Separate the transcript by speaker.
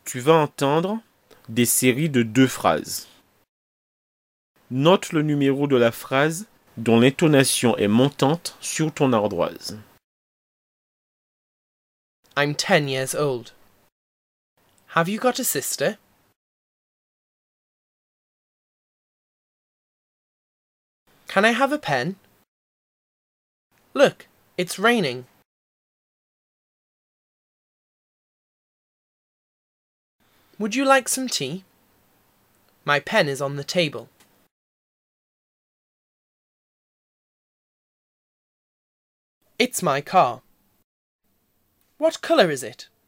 Speaker 1: Tu vas entendre des séries de 2 phrases. Note le numéro de la phrase dont l'intonation est montante sur ton ardoise.
Speaker 2: I'm 10 years old. Have you got a sister? Can I have a pen? Look, it's raining. Would you like some tea? My pen is on the table. It's my car. What colour is it?